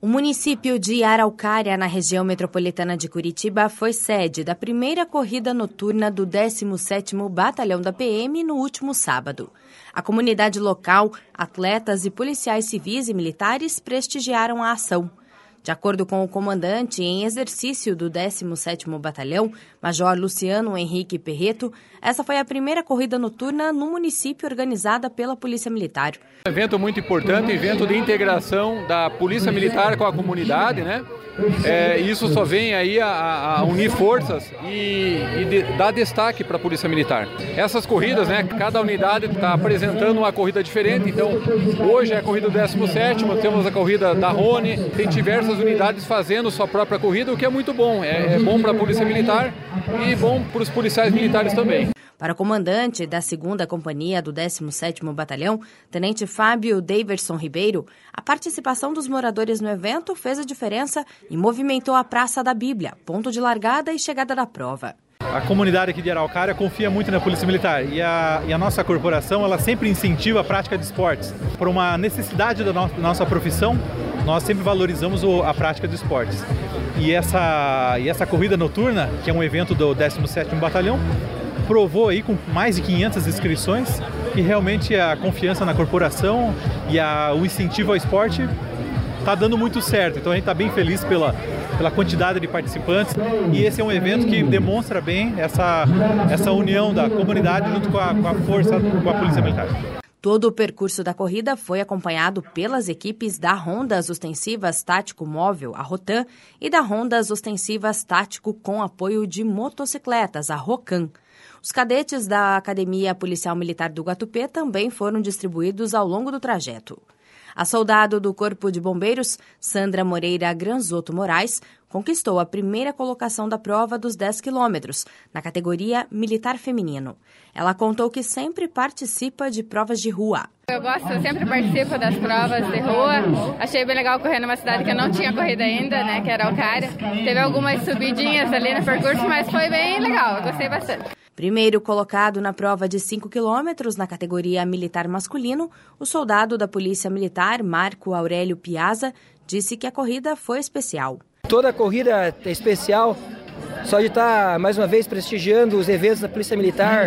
O município de Araucária, na região metropolitana de Curitiba, foi sede da primeira corrida noturna do 17º Batalhão da PM no último sábado. A comunidade local, atletas e policiais civis e militares prestigiaram a ação. De acordo com o comandante em exercício do 17º Batalhão, Major Luciano Henrique Perreto, essa foi a primeira corrida noturna no município organizada pela Polícia Militar. Um evento muito importante, evento de integração da Polícia Militar com a comunidade, né? Isso só vem aí a unir forças e dar destaque para a Polícia Militar. Essas corridas, né? Cada unidade está apresentando uma corrida diferente, então hoje é a corrida do 17º, temos a corrida da Rony, tem diversas unidades fazendo sua própria corrida, o que é muito bom. É bom para a Polícia Militar e bom para os policiais militares também. Para o comandante da 2ª Companhia do 17º Batalhão, Tenente Fábio Daverson Ribeiro, a participação dos moradores no evento fez a diferença e movimentou a Praça da Bíblia, ponto de largada e chegada da prova. A comunidade aqui de Araucária confia muito na Polícia Militar e a nossa corporação ela sempre incentiva a prática de esportes. Por uma necessidade da nossa profissão, nós sempre valorizamos a prática de esportes. E essa corrida noturna, que é um evento do 17º Batalhão, provou aí com mais de 500 inscrições que realmente a confiança na corporação e o incentivo ao esporte está dando muito certo. Então a gente está bem feliz pela quantidade de participantes e esse é um evento que demonstra bem essa união da comunidade junto com a força, com a Polícia Militar. Todo o percurso da corrida foi acompanhado pelas equipes da Rondas Ostensivas Tático Móvel, a Rotan, e da Rondas Ostensivas Tático com apoio de motocicletas, a Rocan. Os cadetes da Academia Policial Militar do Guatupê também foram distribuídos ao longo do trajeto. A soldado do Corpo de Bombeiros, Sandra Moreira Granzotto Moraes, conquistou a primeira colocação da prova dos 10 quilômetros, na categoria Militar Feminino. Ela contou que sempre participa de provas de rua. Eu sempre participo das provas de rua. Achei bem legal correr numa cidade que eu não tinha corrido ainda, né, que era Araucária. Teve algumas subidinhas ali no percurso, mas foi bem legal, eu gostei bastante. Primeiro colocado na prova de 5 quilômetros na categoria militar masculino, o soldado da Polícia Militar, Marco Aurélio Piazza, disse que a corrida foi especial. Toda a corrida é especial, só de estar mais uma vez prestigiando os eventos da Polícia Militar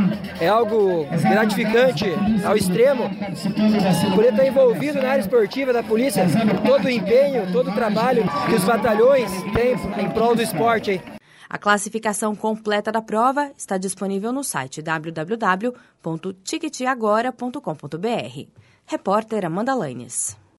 é algo gratificante ao extremo. Poder estar envolvido na área esportiva da polícia, todo o empenho, todo o trabalho que os batalhões têm em prol do esporte aí. A classificação completa da prova está disponível no site www.ticketagora.com.br. Repórter Amanda Lanes.